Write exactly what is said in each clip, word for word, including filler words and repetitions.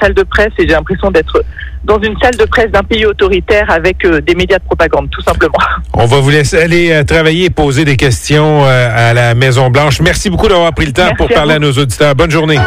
salle de presse et j'ai l'impression d'être dans une salle de presse d'un pays autoritaire avec euh, des médias de propagande, tout simplement. On va vous laisser aller euh, travailler et poser des questions euh, à la Maison-Blanche. Merci beaucoup d'avoir pris le temps Merci pour à parler vous. à nos auditeurs. Bonne journée.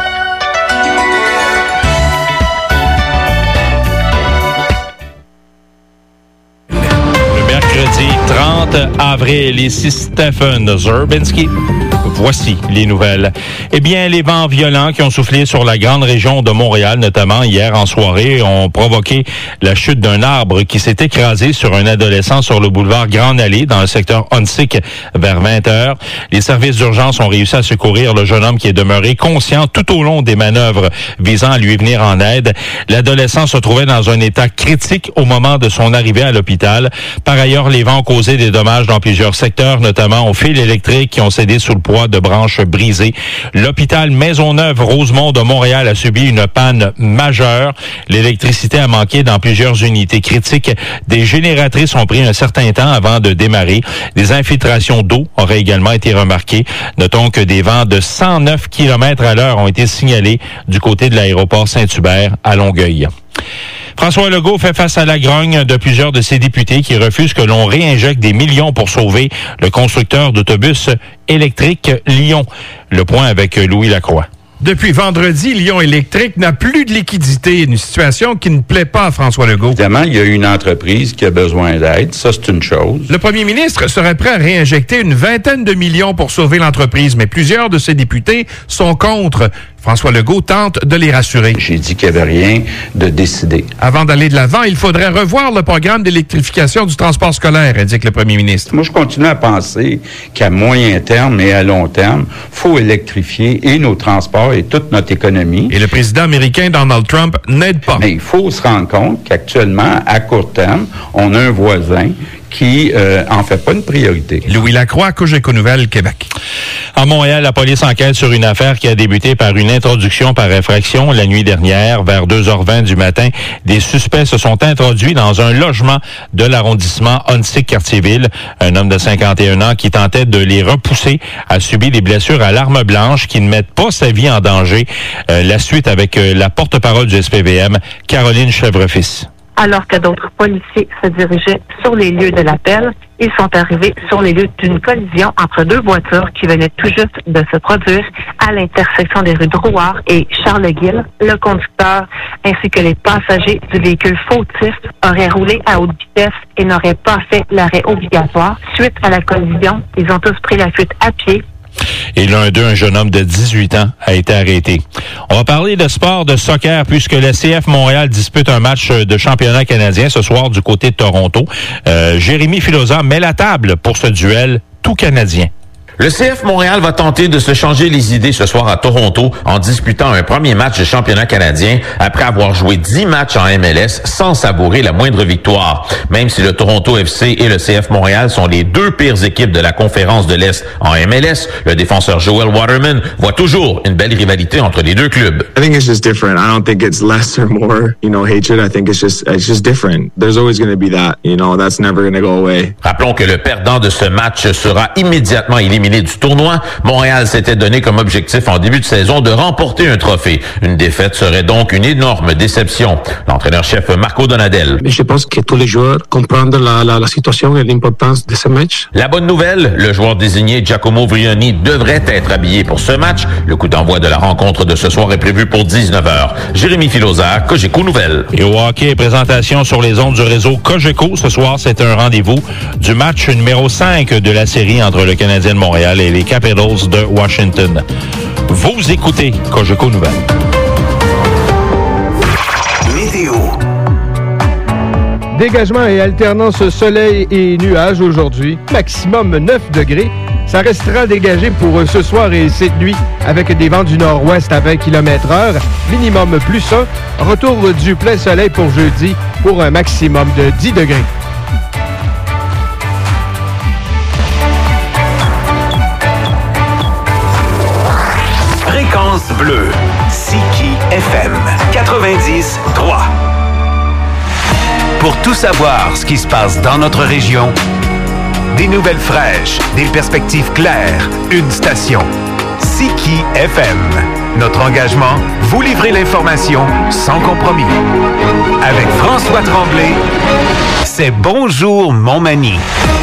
Le mercredi trente avril, ici Stephen Zerbinski. Voici les nouvelles. Eh bien, les vents violents qui ont soufflé sur la grande région de Montréal, notamment hier en soirée, ont provoqué la chute d'un arbre qui s'est écrasé sur un adolescent sur le boulevard Grande Allée dans le secteur Huntsic vers vingt heures. Les services d'urgence ont réussi à secourir le jeune homme qui est demeuré conscient tout au long des manœuvres visant à lui venir en aide. L'adolescent se trouvait dans un état critique au moment de son arrivée à l'hôpital. Par ailleurs, les vents ont causé des dommages dans plusieurs secteurs, notamment aux fils électriques qui ont cédé sous le poids de branches brisées. L'hôpital Maisonneuve-Rosemont de Montréal a subi une panne majeure. L'électricité a manqué dans plusieurs unités critiques. Des génératrices ont pris un certain temps avant de démarrer. Des infiltrations d'eau auraient également été remarquées. Notons que des vents de cent neuf kilomètres à l'heure ont été signalés du côté de l'aéroport Saint-Hubert à Longueuil. François Legault fait face à la grogne de plusieurs de ses députés qui refusent que l'on réinjecte des millions pour sauver le constructeur d'autobus électrique Lion. Le point avec Louis Lacroix. Depuis vendredi, Lion Électrique n'a plus de liquidité. Une situation qui ne plaît pas à François Legault. Évidemment, il y a une entreprise qui a besoin d'aide. Ça, c'est une chose. Le premier ministre serait prêt à réinjecter une vingtaine de millions pour sauver l'entreprise, mais plusieurs de ses députés sont contre. François Legault tente de les rassurer. J'ai dit qu'il n'y avait rien de décidé. Avant d'aller de l'avant, il faudrait revoir le programme d'électrification du transport scolaire, indique le premier ministre. Moi, je continue à penser qu'à moyen terme et à long terme, il faut électrifier et nos transports et toute notre économie. Et le président américain Donald Trump n'aide pas. Mais il faut se rendre compte qu'actuellement, à court terme, on a un voisin qui euh, en fait pas une priorité. Louis Lacroix, Cogeco Nouvelles, Québec. À Montréal, la police enquête sur une affaire qui a débuté par une introduction par infraction la nuit dernière. Vers deux heures vingt du matin, des suspects se sont introduits dans un logement de l'arrondissement Huntsic-Cartierville. Un homme de cinquante et un ans qui tentait de les repousser a subi des blessures à l'arme blanche qui ne mettent pas sa vie en danger. Euh, la suite avec euh, la porte-parole du S P V M, Caroline Chevrefils. Alors que d'autres policiers se dirigeaient sur les lieux de l'appel, ils sont arrivés sur les lieux d'une collision entre deux voitures qui venaient tout juste de se produire à l'intersection des rues Drouard et Charles-Guil. Le conducteur ainsi que les passagers du véhicule fautif auraient roulé à haute vitesse et n'auraient pas fait l'arrêt obligatoire. Suite à la collision, ils ont tous pris la fuite à pied. Et l'un d'eux, un jeune homme de dix-huit ans, a été arrêté. On va parler de sport de soccer puisque le C F Montréal dispute un match de championnat canadien ce soir du côté de Toronto. Euh, Jérémy Filosa met la table pour ce duel tout canadien. Le C F Montréal va tenter de se changer les idées ce soir à Toronto en disputant un premier match de championnat canadien après avoir joué dix matchs en M L S sans savourer la moindre victoire. Même si le Toronto F C et le C F Montréal sont les deux pires équipes de la conférence de l'Est en M L S, le défenseur Joel Waterman voit toujours une belle rivalité entre les deux clubs. I think it's just different. I don't think it's less or more, you know, hatred. I think it's just it's just different. There's always going to be that, you know, that's never going to go away. Rappelons que le perdant de ce match sera immédiatement éliminé du tournoi. Montréal s'était donné comme objectif en début de saison de remporter un trophée. Une défaite serait donc une énorme déception. L'entraîneur-chef Marco Donadel. Je pense que tous les joueurs comprennent la, la, la situation et l'importance de ce match. La bonne nouvelle, le joueur désigné Giacomo Vrioni devrait être habillé pour ce match. Le coup d'envoi de la rencontre de ce soir est prévu pour dix-neuf heures. Jérémy Filosa, Cogeco Nouvelles. Et au hockey, présentation sur les ondes du réseau Cogeco. Ce soir, c'est un rendez-vous du match numéro cinq de la série entre le Canadien de Montréal et les Capitals de Washington. Vous écoutez Cogeco Nouvelles. Météo. Dégagement et alternance soleil et nuages aujourd'hui. Maximum neuf degrés. Ça restera dégagé pour ce soir et cette nuit avec des vents du nord-ouest à vingt kilomètres heure. Minimum plus un. Retour du plein soleil pour jeudi pour un maximum de dix degrés. Fréquence bleue. Siki F M quatre-vingt-dix trois. Pour tout savoir ce qui se passe dans notre région, des nouvelles fraîches, des perspectives claires, une station. Ziki F M. Notre engagement, vous livrer l'information sans compromis. Avec François Tremblay, c'est Bonjour Montmagny.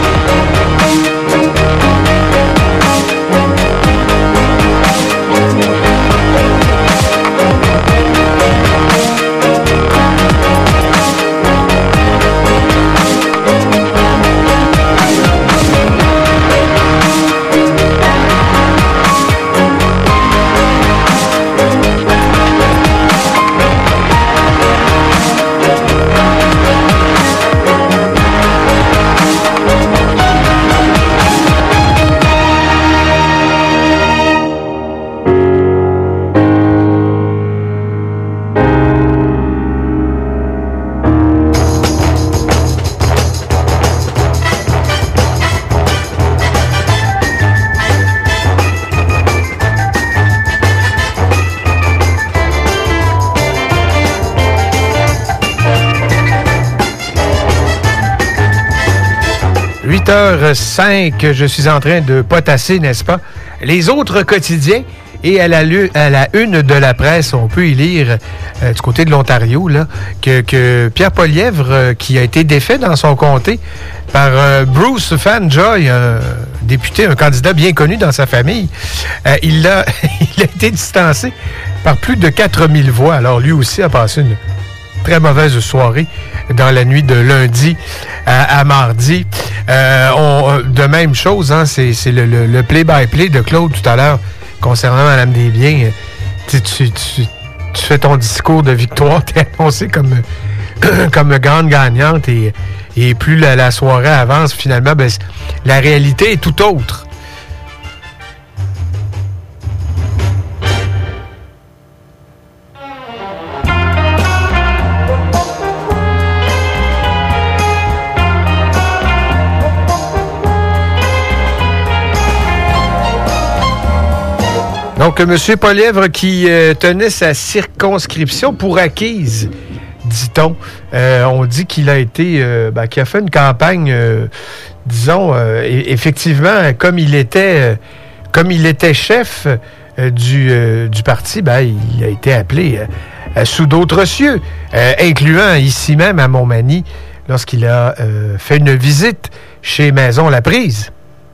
huit heures cinq, je suis en train de potasser, n'est-ce pas? Les autres quotidiens. Et à la, à la une de la presse, on peut y lire, euh, du côté de l'Ontario, là, que, que Pierre Poilievre, euh, qui a été défait dans son comté par euh, Bruce Fanjoy, un député, un candidat bien connu dans sa famille, euh, il, a, il a été distancé par plus de quatre mille voix. Alors, lui aussi a passé une très mauvaise soirée dans la nuit de lundi à, à mardi. Euh, on, de même chose, hein, c'est, c'est le, le, le play-by-play de Claude tout à l'heure concernant Mme Desbiens. Tu, tu, tu, tu fais ton discours de victoire, tu es annoncé comme, comme grande gagnante et, et plus la, la soirée avance, finalement, ben, la réalité est tout autre. Donc, M. Poilievre qui euh, tenait sa circonscription pour acquise, dit-on. Euh, on dit qu'il a été, euh, ben, qu'il a fait une campagne, euh, disons, euh, effectivement, comme il était, euh, comme il était chef euh, du, euh, du parti, ben, il a été appelé euh, sous d'autres cieux, euh, incluant ici même à Montmagny, lorsqu'il a euh, fait une visite chez Maison-la-Prise.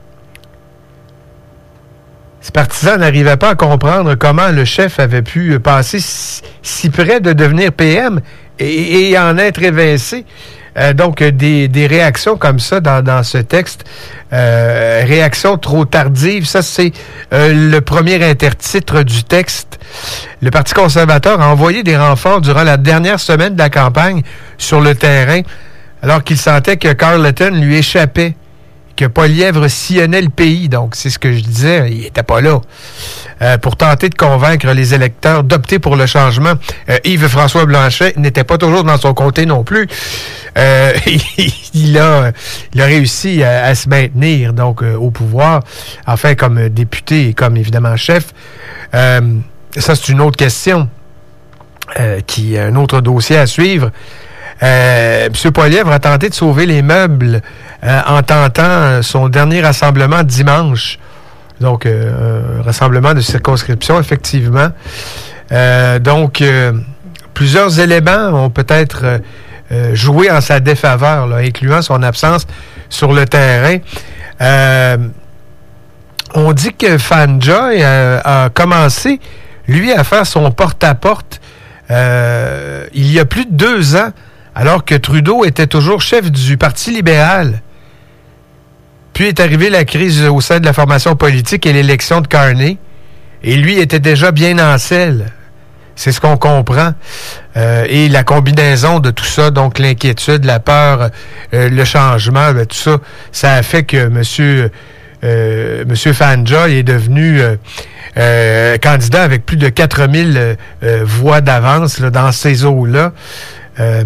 Les partisans n'arrivaient pas à comprendre comment le chef avait pu passer si, si près de devenir P M et, et en être évincé. Euh, donc, des, des réactions comme ça dans, dans ce texte. Euh, réactions trop tardives. Ça, c'est euh, le premier intertitre du texte. Le Parti conservateur a envoyé des renforts durant la dernière semaine de la campagne sur le terrain, alors qu'il sentait que Carleton lui échappait, que Poilievre sillonnait le pays. Donc, c'est ce que je disais, il n'était pas là. Euh, pour tenter de convaincre les électeurs d'opter pour le changement. Euh, Yves-François Blanchet n'était pas toujours dans son comté non plus. Euh, il, a, il a réussi à, à se maintenir donc euh, au pouvoir, enfin comme député et comme évidemment chef. Euh, ça, c'est une autre question, euh, qui un autre dossier à suivre. Euh, M. Poilievre a tenté de sauver les meubles euh, en tentant son dernier rassemblement dimanche. Donc, euh, un rassemblement de circonscription, effectivement. Euh, donc, euh, plusieurs éléments ont peut-être euh, euh, joué en sa défaveur, là, incluant son absence sur le terrain. Euh, on dit que Fanjoy euh, a commencé, lui, à faire son porte-à-porte euh, il y a plus de deux ans, alors que Trudeau était toujours chef du Parti libéral. Puis est arrivée la crise au sein de la formation politique et l'élection de Carney. Et lui était déjà bien en selle. C'est ce qu'on comprend. Euh, et la combinaison de tout ça, donc l'inquiétude, la peur, euh, le changement, ben, tout ça, ça a fait que M. Euh, M. Fanjoy est devenu euh, euh, candidat avec plus de quatre mille euh, euh, voix d'avance là, dans ces eaux-là. Euh,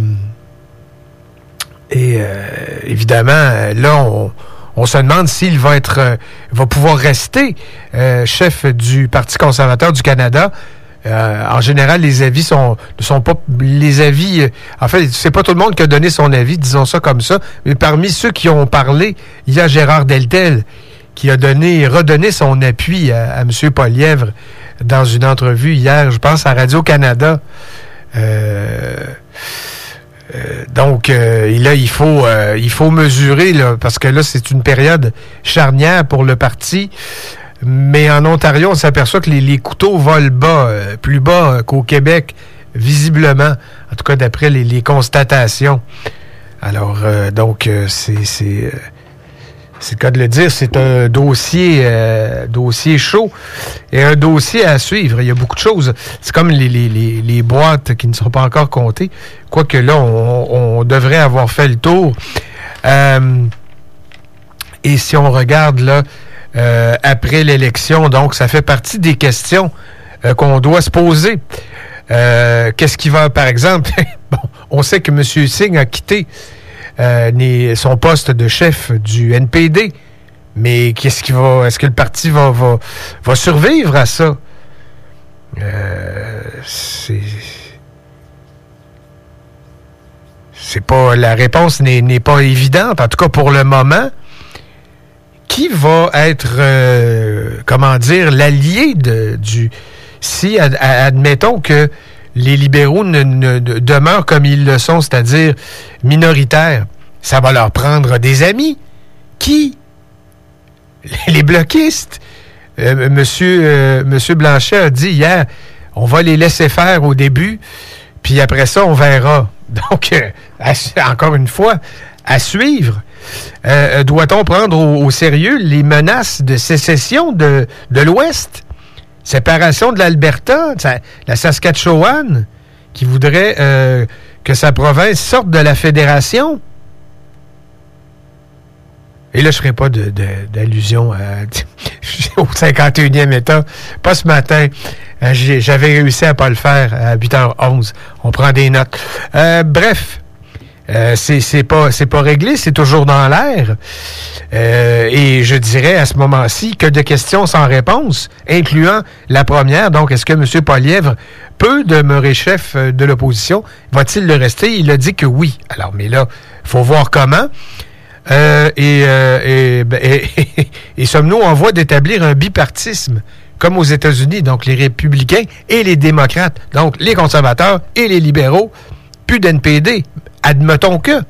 et euh, évidemment, là, on, on se demande s'il va être, euh, va pouvoir rester euh, chef du Parti conservateur du Canada. Euh, en général, les avis sont ne sont pas les avis. Euh, en fait, c'est pas tout le monde qui a donné son avis, disons ça comme ça. Mais parmi ceux qui ont parlé, il y a Gérard Deltel, qui a donné, redonné son appui à, à M. Poilievre dans une entrevue hier, je pense, à Radio-Canada. Euh, euh, donc, euh, là, il faut, euh, il faut mesurer, là, parce que là, c'est une période charnière pour le parti. Mais en Ontario, on s'aperçoit que les, les couteaux volent bas, euh, plus bas euh, qu'au Québec, visiblement. En tout cas, d'après les, les constatations. Alors, euh, donc, euh, c'est... c'est euh, C'est le cas de le dire, c'est un dossier euh, dossier chaud et un dossier à suivre. Il y a beaucoup de choses. C'est comme les, les, les, les boîtes qui ne sont pas encore comptées. Quoique là, on, on devrait avoir fait le tour. Euh, et si on regarde là, euh, après l'élection, donc ça fait partie des questions euh, qu'on doit se poser. Euh, qu'est-ce qui va, par exemple, bon, on sait que M. Singh a quitté Euh, son poste de chef du N P D. Mais qu'est-ce qui va... Est-ce que le parti va, va, va survivre à ça? Euh, c'est... C'est pas... La réponse n'est, n'est pas évidente. En tout cas, pour le moment, qui va être, euh, comment dire, l'allié de, du... Si, ad, admettons que les libéraux ne, ne, ne demeurent comme ils le sont, c'est-à-dire minoritaires, ça va leur prendre des amis. Qui? Les bloquistes. Euh, monsieur, euh, Monsieur Blanchet a dit hier, on va les laisser faire au début, puis après ça, on verra. Donc, euh, à, encore une fois, à suivre. Euh, doit-on prendre au, au sérieux les menaces de sécession de, de l'Ouest? Séparation de l'Alberta, la Saskatchewan, qui voudrait euh, que sa province sorte de la fédération. Et là, je ne ferai pas de, de, d'allusion à, au cinquante et unième État. Pas ce matin. J'ai, j'avais réussi à ne pas le faire à huit heures onze. On prend des notes. Euh, bref. Euh, c'est, c'est pas, c'est pas réglé, c'est toujours dans l'air. Euh, et je dirais à ce moment-ci que de questions sans réponse, incluant la première. Donc, est-ce que M. Poilievre peut demeurer chef de l'opposition? Va-t-il le rester? Il a dit que oui. Alors, mais là, il faut voir comment. Euh, et, euh, et, et, et, et sommes-nous en voie d'établir un bipartisme, comme aux États-Unis, donc les républicains et les démocrates, donc les conservateurs et les libéraux, plus d'N P D. Admettons que.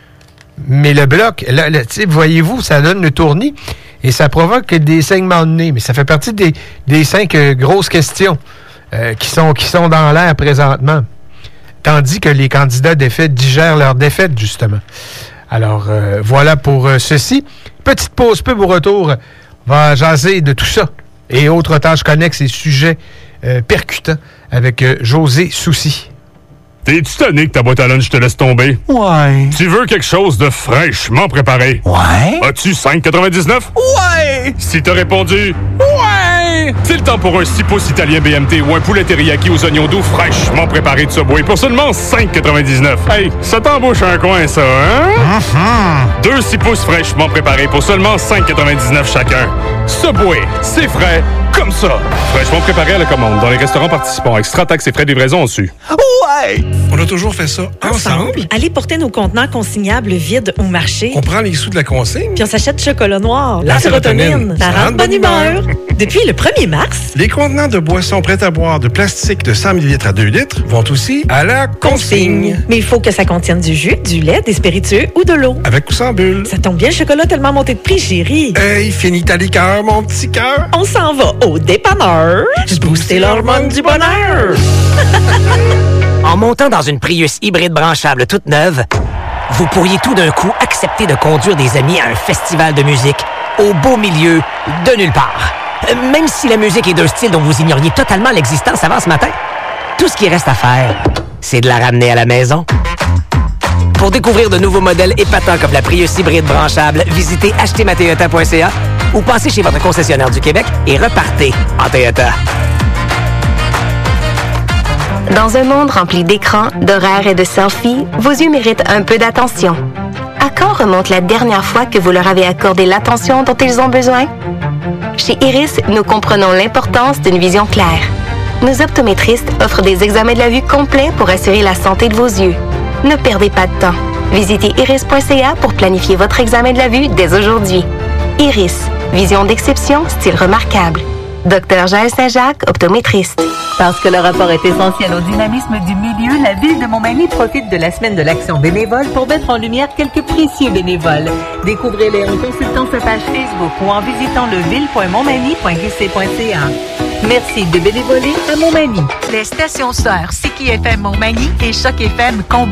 Mais le bloc, là, là, voyez-vous, ça donne le tournis et ça provoque des saignements de nez. Mais ça fait partie des, des cinq euh, grosses questions euh, qui, sont, qui sont dans l'air présentement. Tandis que les candidats défaits digèrent leur défaite, justement. Alors, euh, voilà pour euh, ceci. Petite pause, peu au retour. On va jaser de tout ça et autres tâches connexes et sujets euh, percutants avec euh, José Soucy. T'es-tu tanné que ta boîte à lunch te laisse tomber? Ouais. Tu veux quelque chose de fraîchement préparé? Ouais. As-tu cinq quatre-vingt-dix-neuf? Ouais. Si t'as répondu... Ouais. C'est le temps pour un six pouces italien B M T ou un poulet teriyaki aux oignons doux fraîchement préparé de Subway pour seulement cinq quatre-vingt-dix-neuf. Hey, ça t'embauche un coin, ça, hein? Mm-hmm. Deux six pouces fraîchement préparés pour seulement cinq quatre-vingt-dix-neuf chacun. Subway, c'est frais comme ça. Fraîchement préparé à la commande dans les restaurants participants. Extra taxes et frais de livraison dessus. Ouais! On a toujours fait ça ensemble. ensemble. Aller porter nos contenants consignables vides au marché. On prend les sous de la consigne. Puis on s'achète du chocolat noir, la, la sérotonine, sérotonine, ça rend bonne humeur. Depuis le premier mars, les contenants de boissons prêtes à boire de plastique de cent millilitres à deux litres vont aussi à la consigne. consigne. Mais il faut que ça contienne du jus, du lait, des spiritueux ou de l'eau. Avec ou sans bulle. Ça tombe bien, le chocolat tellement monté de prix, chérie. Hey, finis ta liqueur, mon petit cœur. On s'en va au dépanneur. Booster l'hormone du bonheur. En montant dans une Prius hybride branchable toute neuve, vous pourriez tout d'un coup accepter de conduire des amis à un festival de musique au beau milieu de nulle part. Même si la musique est d'un style dont vous ignoriez totalement l'existence avant ce matin. Tout ce qui reste à faire, c'est de la ramener à la maison. Pour découvrir de nouveaux modèles épatants comme la Prius hybride branchable, visitez acheter ma toyota point c a ou passez chez votre concessionnaire du Québec et repartez en Toyota. Dans un monde rempli d'écrans, d'horaires et de selfies, vos yeux méritent un peu d'attention. À quand remonte la dernière fois que vous leur avez accordé l'attention dont ils ont besoin? Chez Iris, nous comprenons l'importance d'une vision claire. Nos optométristes offrent des examens de la vue complets pour assurer la santé de vos yeux. Ne perdez pas de temps. Visitez iris point c a pour planifier votre examen de la vue dès aujourd'hui. Iris, Vision d'exception, style remarquable. Docteur Jaël Saint-Jacques, optométriste. Parce que le rapport est essentiel au dynamisme du milieu, la Ville de Montmagny profite de la semaine de l'action bénévole pour mettre en lumière quelques précieux bénévoles. Découvrez-les en consultant sa page Facebook ou en visitant le ville point montmagny point q c point c a. Merci de bénévoler à Montmagny. Les stations sœurs Siki F M Montmagny et Choc F M Combien.